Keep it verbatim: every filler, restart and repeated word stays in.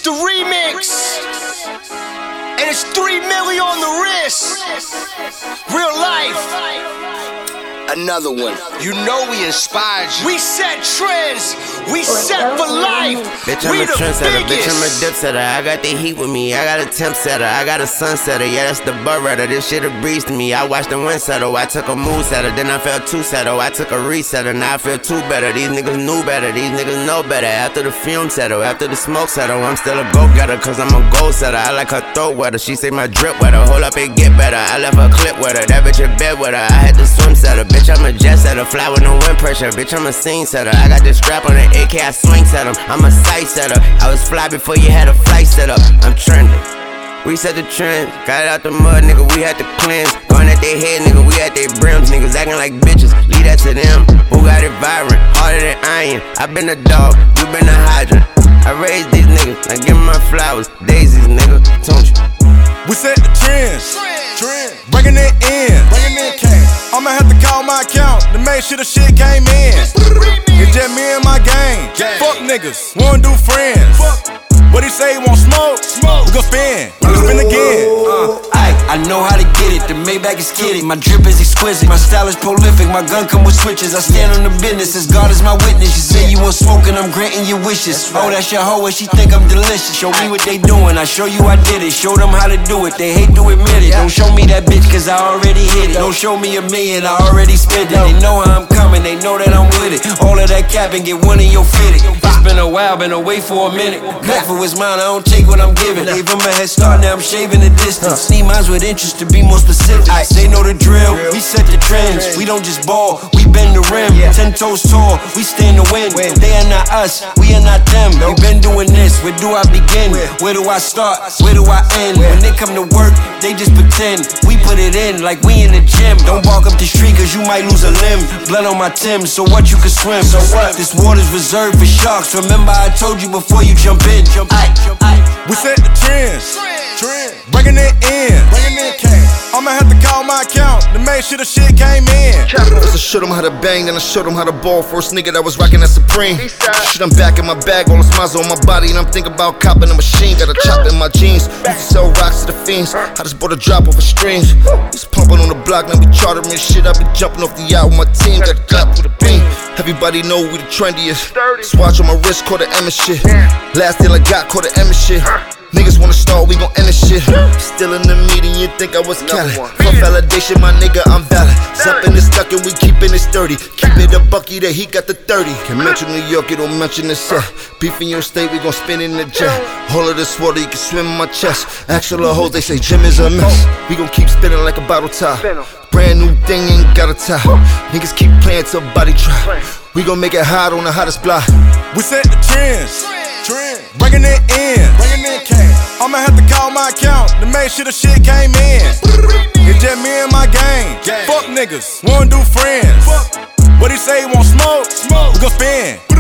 the remix, and it's three million on the wrist. Real life. Another one. You know we inspired you. We set trends. We set for life. Bitch, I'm we a the trendsetter. biggest. Bitch, I'm a dipsetter. I got the heat with me. I got a temp setter. I got a sunsetter. Yeah, that's the butt redder. This shit a breeze to me. I watched the wind settle. I took a mood setter. Then I felt two settle. I took a resetter. Now I feel two better. These niggas knew better. These niggas know better. After the fume settle, after the smoke settle, I'm still a go-getter. Cause I'm a goal setter. I like her throat wetter. She say my drip wetter. Hold up, it get better. I left her clip with her. That bitch in bed with her. I had to swim setter. Bitch, I'm a jet setter. Fly with no wind pressure. Bitch, I'm a scene setter. I got this strap on the A K. I swing set 'em. I'm a sight setter. I was fly before you had a flight set up. I'm trending. We set the trend. Got it out the mud, nigga. We had to cleanse. Going at their head, nigga. We at their brims. Niggas acting like bitches. Leave that to them. Who got it vibrant? Harder than iron. I been a dog. You been a hydrant. I raised these niggas. I give 'em my flowers. Daisies, nigga. Don't you? We set the trends, trends. Bringing it in, bringing in cash. I'ma have to call my account to make sure the shit came in. It's just me and my gang. Fuck niggas, wanna do friends. What he say, he want smoke? We gon' spin, we gon' spin again. Uh, I, I know how to get it, the Maybach is kidding. My drip is exquisite, my style is prolific. My gun come with switches, I stand on the business as God is my witness. You say you want smoke and I'm granting your wishes. Oh, that's your hoe and she think I'm delicious. Show me what they doing, I show you I did it. Show them how to do it, they hate to admit it. Don't show me that bitch cause I already hit it. Don't show me a million, I already spent it. They know how I'm coming, they know that I'm with it. All of that cap and get one of your fitted. It's been a while, been away for a minute. Back for his mind, I don't take what I'm giving. Gave him a head start, now I'm shaving the distance. Need minds with interest to be more specific. They know the drill, we set the trends. We don't just ball, we bend the rim. Ten toes tall, we stand to win. They are not us, we are not them. We been doing this, where do I begin? Where do I start, where do I end? When they come to work, they just pretend. We put it in like we in the gym. Don't walk up the street cause you might lose a limb. Blood on my Timbs, so what, you can swim. So what? This water's reserved for sharks. Remember I told you before you jump in. Jump in. We set the trends, trends. Bringing it in, bringing in cash. I'ma have to call my account to make sure the shit came in. First I showed him how to bang, then I showed him how to ball. First nigga that was rocking that Supreme. Shit, I'm back in my bag, all the smiles on my body, and I'm thinking about copping a machine. Got a chop in my jeans, used to sell rocks to the fiends. I just bought a drop off of streams. Just pumping on the block, now we chartering shit. I be jumping off the yacht with my team, got a clap with a beam. Everybody know we the trendiest. Swatch on my wrist, caught the Emma shit. Last deal I got, caught the Emma shit. Niggas wanna start, we gon' end this shit. Still in the meeting, you think I was Cali. For validation, my nigga, I'm valid. Something is stuck and we keepin' it sturdy. Keep it a bucky that he got the thirty. Can mention New York, you don't mention the set. Beef in your state, we gon' spin in the jet. All of this water, you can swim in my chest. Actual hoes, they say gym is a mess. We gon' keep spinning like a bottle top. Brand new thing, ain't got a top. Niggas keep playing till body drop. We gon' make it hot on the hottest block. We set the trends, trends. Bringing it in, bringing in cash. I'ma have to call my account to make sure the shit came in. It's just me and my gang. Fuck niggas, wanna do friends. What he say, he want smoke? We gon' spin.